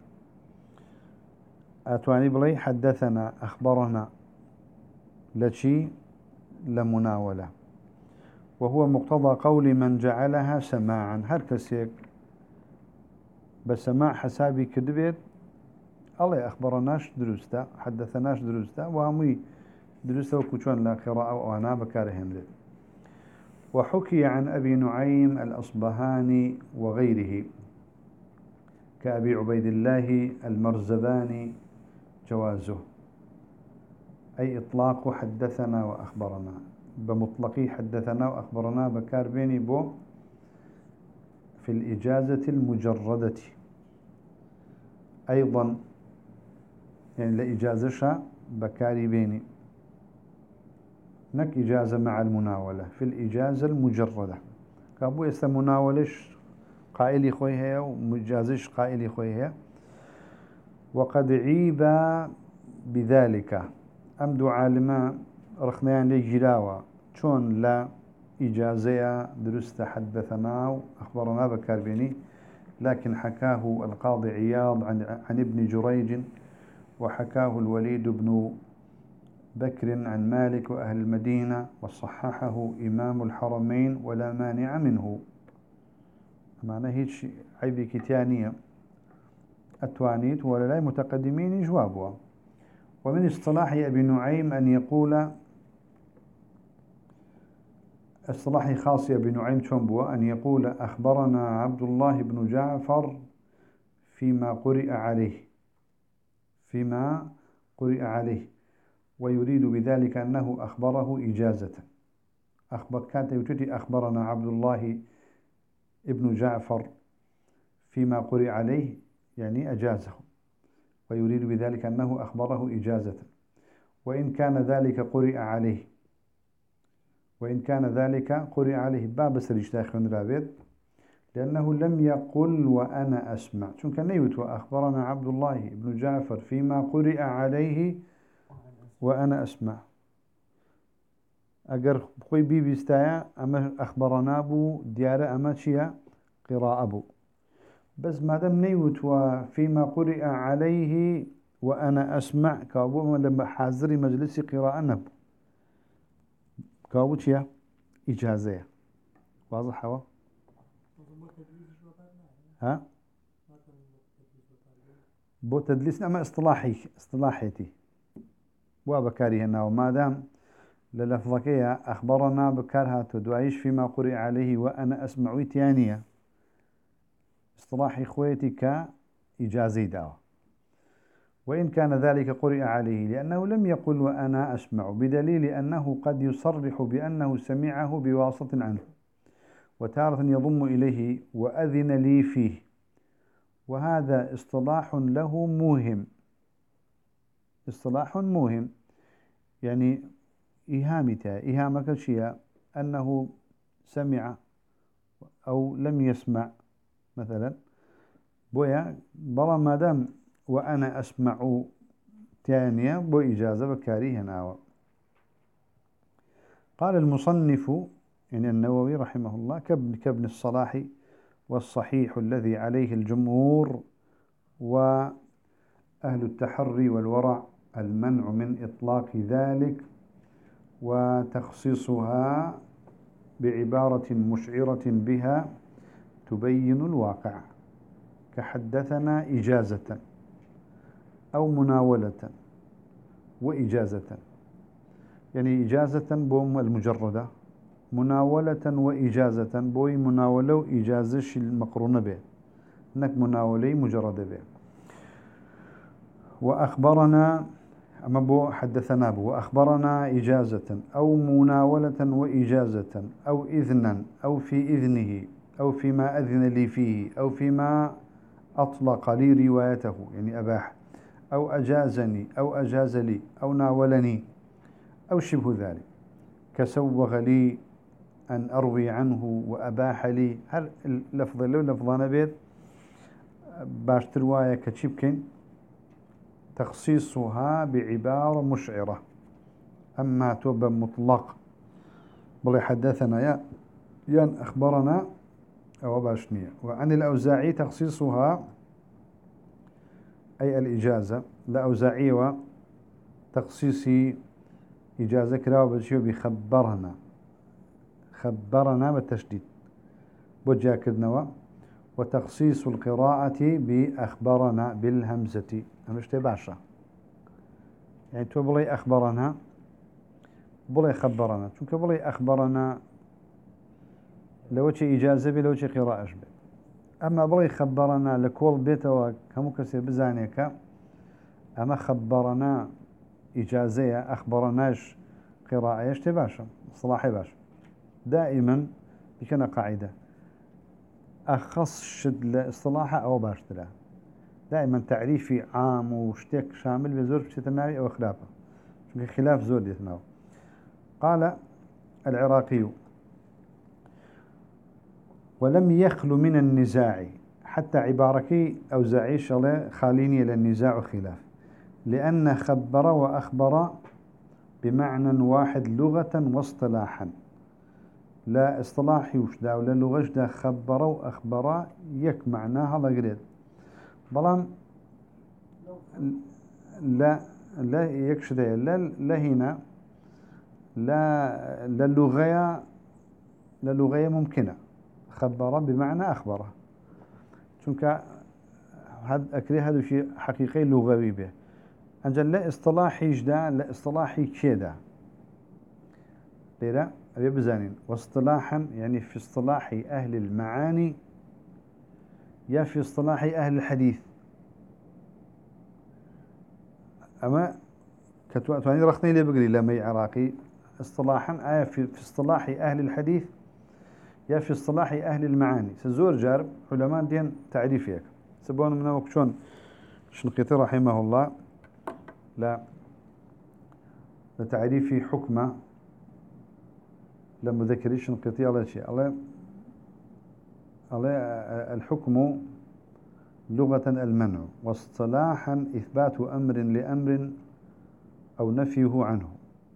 أتواني بلي حدثنا أخبرنا لشي لمناولة وهو مقتضى قول من جعلها سماعا هركسيك بسماع حسابي كدبت الله أخبرناش درستا حدثناش درستا وهمي درستا وكوشون لا قراءة وأنا بكارهم. وحكي عن أبي نعيم الأصبهاني وغيره كأبي عبيد الله المرزباني جوازه أي إطلاق حدثنا وأخبرنا بمطلقي حدثنا وأخبرنا بكار بيني بو في الإجازة المجردة أيضا يعني لإجازة بكاري بيني نك إجازة مع المناولة في الإجازة المجردة كابو يست مناولش قائلي خويها ومجازش قائلي خويها. وقد عيب بذلك أمد عالما رخنيان لي جلاوة شون لا إجازة درست حدثنا وأخبرنا بكاربيني لكن حكاه القاضي عياض عن ابن جريج وحكاه الوليد بن بكر عن مالك وأهل المدينة وصححه إمام الحرمين ولا مانع منه. معنى هيش عيب كتانية التوانيت ولا لا متقدمين جوابها. ومن اصطلاح أبي نعيم أن يقول اصطلاح خاص أبي نعيم شنبوه أن يقول أخبرنا عبد الله بن جعفر فيما قرئ عليه ويريد بذلك أنه أخبره إجازة. كانت يتدي أخبرنا عبد الله ابن جعفر فيما قرئ عليه يعني أجازه ويريد بذلك أنه أخبره إجازة. وإن كان ذلك قرئ عليه باب سريشتاخ من رابط لأنه لم يقل وأنا أسمع شون كان يوت وأخبرنا عبد الله بن جعفر فيما قرئ عليه وأنا أسمع أجر خوي بيستايا أما أخبرنا أبو ديار أما شيا قراءة أبو بس ما دام نيوت وفيما قرئ عليه وأنا أسمع كابو لما حاضر مجلس قراءة نبو كابو شيا إجازة واضح هوا ها بو تدليس أما اصطلاحيتي وبكاري هنا وما دام للفظكية أخبرنا بكارها تدعيش فيما قرئ عليه وأنا أسمع تانية اصطلاحي خويتي كإجازي دعوة. وإن كان ذلك قرئ عليه لأنه لم يقل وأنا أسمع بدليل أنه قد يصرح بأنه سمعه بواسطة عنه وتارة يضم إليه وأذن لي فيه وهذا اصطلاح له موهم اصطلاح موهم، يعني إيهامك شيء أنه سمع أو لم يسمع مثلا، بويا بلا ما دام وأنا أسمع تانية بو إجازة بكاري هنا. قال المصنف يعني النووي رحمه الله كابن الصلاح والصحيح الذي عليه الجمهور وأهل التحري والورع المنع من إطلاق ذلك وتخصيصها بعبارة مشعرة بها تبين الواقع، كحدثنا إجازة أو مناولة وإجازة، يعني إجازة بوم المجردة، مناولة وإجازة بوي مناولة وإجازة المقرونة به، إنك مناولة مجردة به. وأخبرنا أما بو حدثنا بو وأخبرنا إجازة أو مناولة وإجازة أو إذنا أو في إذنه أو فيما أذن لي فيه أو فيما أطلق لي روايته يعني أباح أو أجازني أو أجاز لي أو ناولني أو شبه ذلك، كسوغ لي أن أروي عنه وأباح لي، هل اللفظ له لفظان بيت باش رواية كتشبكين تخصيصها بعبارة مشعرة. أما توب مطلق بل حدثنا يا أخبرنا أو باشنية. وعن الأوزاعي تخصيصها أي الإجازة، الأوزاعي وتخصيص إجازة كراوة بشيو بخبرنا، خبرنا بالتشديد بوجه كدنوا. وتخصيص القراءة بأخبرنا بالهمزة همش تبعشة، يعني تو بلي أخبرنا بلي خبرنا، چونك بلي أخبرنا لو شيء إجازة بي لو شيء قراءة بي. أما بلي خبرنا لكل بيته كمو كسي بزانيك، أما خبرنا إجازة أخبرناش قراءة يشتباشا صلاحي باش. دائما بكنا قاعدة أخص شد لاصطلاحه أو باشتره، دائما تعريفي عام وشتك شامل بزور بشتناوي أو خلافه، خلاف زور يتناو. قال العراقي ولم يخل من النزاع، حتى عبارك أوزاعي شغله خاليني للنزاع وخلاف، لأن خبر وأخبر بمعنى واحد لغة واصطلاحا، لا اصطلاحي وشدا ولا لغة دا خبر وأخبر يك معناها لقريد بلان لا يكشده لا هنا لا لغة ممكنة، خبر بمعنى أخبره، چونك هاد أكري هذا شيء حقيقي لغوي به. أنجل لا اصطلاحي جدا لا اصطلاحي كيدا لذا أبي بزانين. واصطلاحا يعني في اصطلاح أهل المعاني يا في اصطلاح أهل الحديث. أما كتواني رخني لي بقري لما عراقي اصطلاحا في اصطلاح أهل الحديث يا في اصطلاح أهل المعاني. سزور جارب علماء دين تعريفيك سبون من وقتون شنقيطي رحمه الله لا لتعريف حكمة لما ذكري شنقيطي الله شيء الله الحكم لغة المنع، واصطلاحا إثبات أمر لأمر أو نفيه عنه.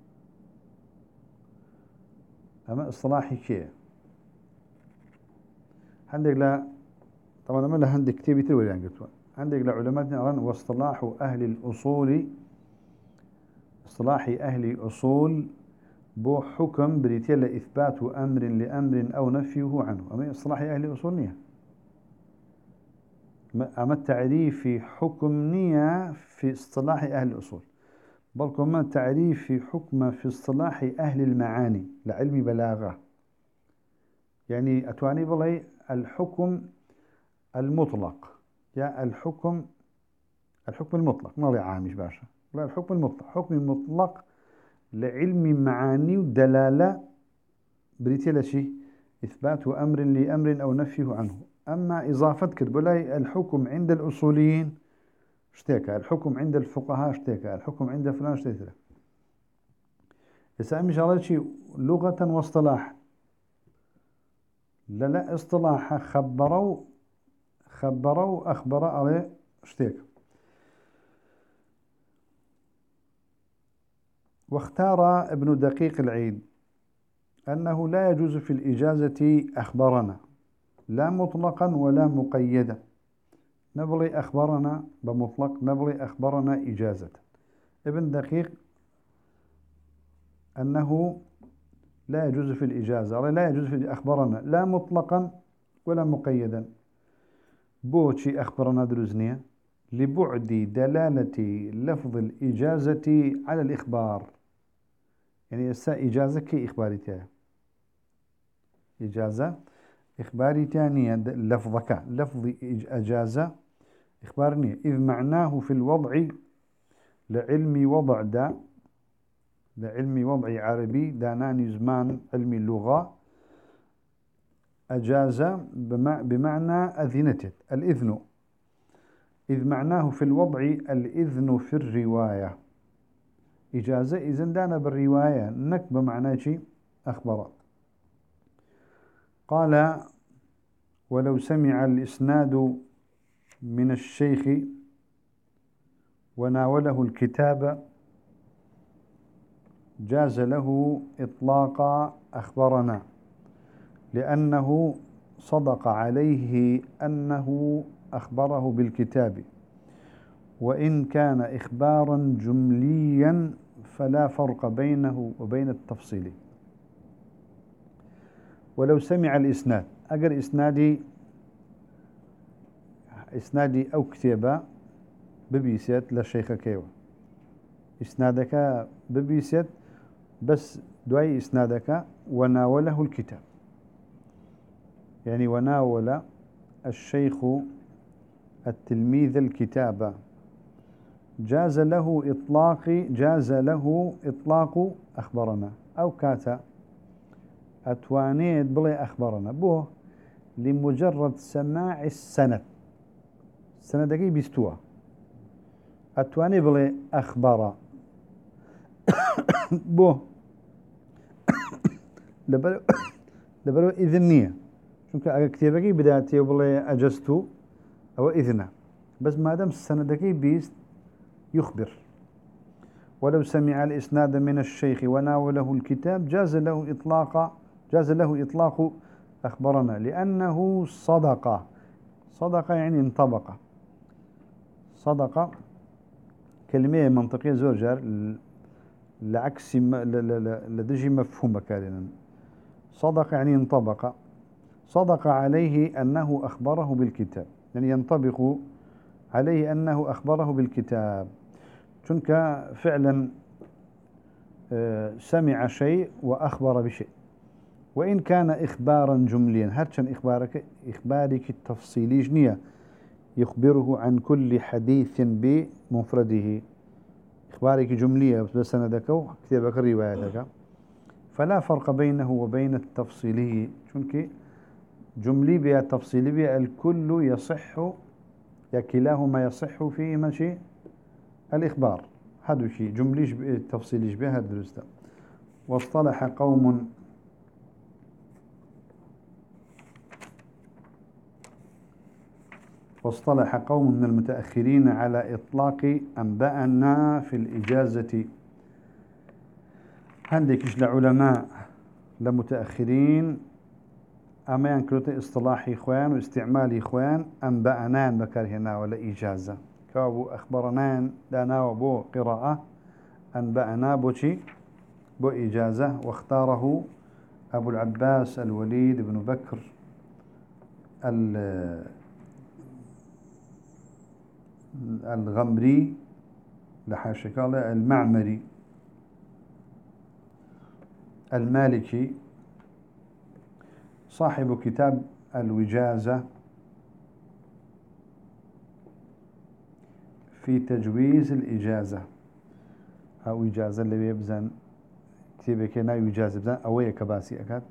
أما اصطلاحي كيه عندك لا طبعا ما له عندك كتير بيتروي يعني قلت عندك لعلماء أران واصطلاح أهل الأصول، اصطلاح أهل أصول بو حكم بريتيل إثبات أمر لأمر أو نفيه عنه. أما اصطلاح أهل أصول نية، أما التعريف حكم نية في اصطلاح أهل الأصول، بل كما تعريف حكم في اصطلاح أهل المعاني لعلم بلاغة. يعني أتواني بالله الحكم المطلق يا الحكم المطلق ما لي عامش باشا، لا الحكم المطلق حكم المطلق لعلم معاني ودلالة بريتيلا شيء إثبات أمر لأمر أو نفيه عنه. أما إضافة كتب الحكم عند الأصوليين شتيكا الحكم عند الفقهاء شتيكا الحكم عند فلان شتيكا يسأل شغلة شيء لغة واصطلاح لا اصطلاح خبروا أخبر عليه شتيكا. واختار ابن دقيق العيد أنه لا يجوز في الإجازة أخبرنا لا مطلقا ولا مقيدا، نبغي أخبرنا بمطلق نبغي أخبرنا إجازة. ابن دقيق أنه لا يجوز في الإجازة لا يجوز في أخبرنا لا مطلقا ولا مقيدا. بوشي أخبرنا دروزنية لبعد دلالة لفظ الإجازة على الإخبار، يعني إجازة كي إخباريتها إجازة إخباري تانية لفظك لفظ إجازة إخبارني إذ معناه في الوضع لعلم وضع دا لعلم وضع عربي داناني زمان علم اللغة أجاز بمعنى أذنتت الإذن إذ معناه في الوضع الإذن في الرواية إجازة إذن دانا بالرواية نك بمعنى شيء أخبر. قال ولو سمع الإسناد من الشيخ وناوله الكتاب جاز له إطلاق أخبرنا لأنه صدق عليه أنه أخبره بالكتاب، وإن كان إخبارا جمليا فلا فرق بينه وبين التفصيل. ولو سمع الإسناد أجر إسنادي أو كتابة ببيسيت للشيخ كيوه إسنادك ببيسيت بس دعي إسنادك وناوله الكتاب، يعني وناول الشيخ التلميذ الكتاب جاز له إطلاق أخبرنا أو كاتا أتوانيت بلي أخبرنا بوه لمجرد سماع السند دقي بيستوى أتواني بلي أخبر بوه لبرو إذنية شونك كتابك بدأت بلي أجزتو أو إذنه بس ما دام السندكي بيست يخبر. ولو سمع الإسناد من الشيخ وناوله الكتاب جاز له إطلاق أخبرنا لأنه صدق يعني انطبق. صدق كلمة منطقية زوجر لعكس لدجي مفهوم كارنا. صدق يعني انطبق، صدق عليه أنه أخبره بالكتاب، يعني ينطبق عليه أنه أخبره بالكتاب چونك فعلا سمع شيء وأخبر بشيء، وإن كان إخبارا جمليا هرچن إخبارك التفصيلي جنية يخبره عن كل حديث بمفرده إخبارك جملية بس سندك كتابك روايتك فلا فرق بينه وبين التفصيلي چونك جملي بها تفصيلي بها الكل يصح يا كلاهما يصح فيه ماشي الإخبار هذا شيء جمليش تفصيليش بها درسته. واصطلح قوم من المتأخرين على إطلاق أنبأنا في الإجازة. عندك لعلماء لمتأخرين أما ينكرت اصطلاحي إخوان واستعمالي إخوان أنبأنان بكرهنا ولا إجازة كابو أخبرنان لنا وبو قراءة أنبأنا بوشي بو إجازة. واختاره أبو العباس الوليد بن بكر الغمري لحاشك الله المعمري المالكي صاحب كتاب الوجازة في تجويز الإجازة أو إجازة اللي يبزن كتابك نا يجازة بزن أوية كباسي أكاد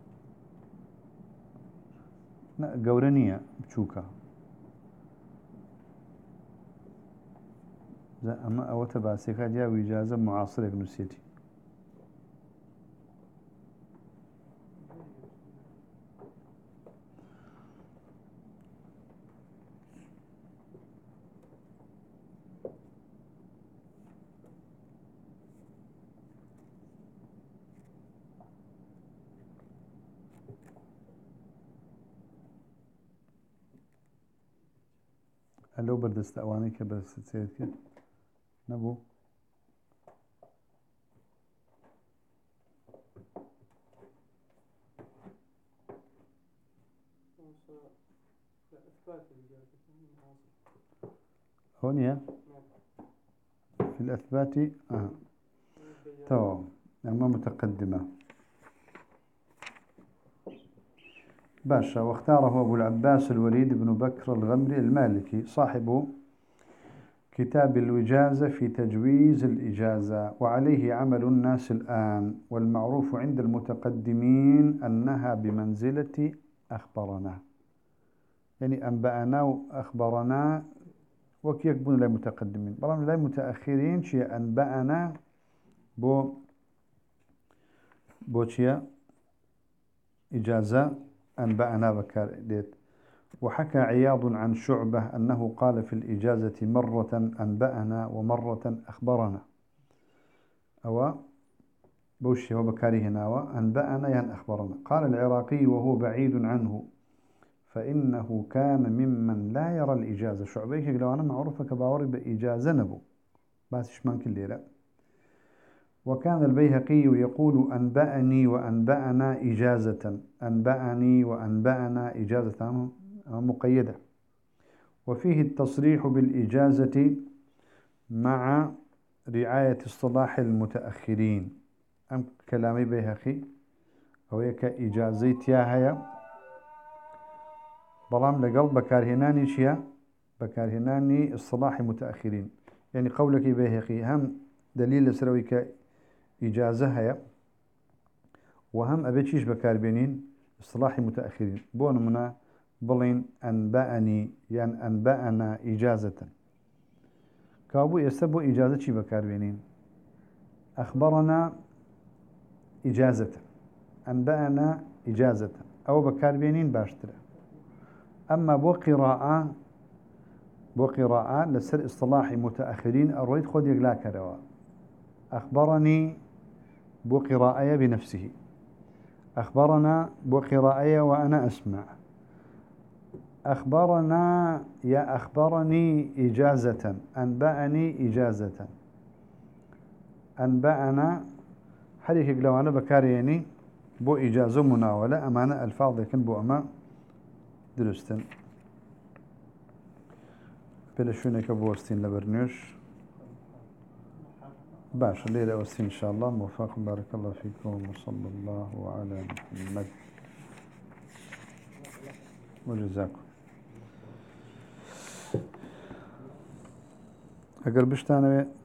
قورنية بشوكا أما أو تباسيكا جا وإجازة معاصرة نسيتي ألو بردست أواني كبردست سيدك نبو هونيا في الأثبات تمام أما متقدمة باشا. واختاره أبو العباس الوليد بن بكر الغمري المالكي صاحب كتاب الوجازة في تجويز الإجازة، وعليه عمل الناس الآن، والمعروف عند المتقدمين أنها بمنزلة أخبرنا، يعني أنبأنا وأخبرنا وكي يكبون لا متقدمين، برام لا متأخرين شيء أنبأنا بو شيء إجازة أنبأنا بكار ديت. وحكى عياض عن شعبة أنه قال في الإجازة مرة أنبأنا ومرة أخبرنا، أو بوشي وبكاره هنا أنبأنا يعني أخبرنا. قال العراقي وهو بعيد عنه فإنه كان ممن لا يرى الإجازة. شعبيك لو أنا معروفة كباوري بإجازة نبو بس شمان كل ليلة. وكان البيهقي يقول أنبأني وأنبأنا إجازة، أنبأني وأنبأنا إجازة مقيدة. وفيه التصريح بالإجازة مع رعاية اصطلاح المتأخرين. أم كلامي بيهقي أو هيك إجازيتيا هيا بلام لقلب بكارهناني شيا بكارهناني اصطلاح متأخرين. يعني قولك بيهقي هم دليل سرويك إجازة هيا وهم أبيتشيش بكاربينين اصطلاح متأخرين. بون منا بلين أنبأني يعني أنبأنا إجازة كابو يستبو إجازة شي بكاربينين. أخبرنا إجازة، أنبأنا إجازة أو بكاربينين باشترا. أما بو قراءة لسر اصطلاح متأخرين الرويد خود يقلا كروا. أخبرني بو قراءة بنفسه، أخبرنا بو قراءة وأنا أسمع، أخبرنا يا أخبرني إجازة، أنبأني إجازة، أنبأنا حديث يقلوا أنا بكاريني بو إجازة مناولة أمانة ألفاظ لكن بو أما درستن بلا شونك بوستين لبرنيش باش الليلة وستين إن شاء الله. موفق بارك الله فيكم وصلى الله على محمد وجزاكم. أقربشتانه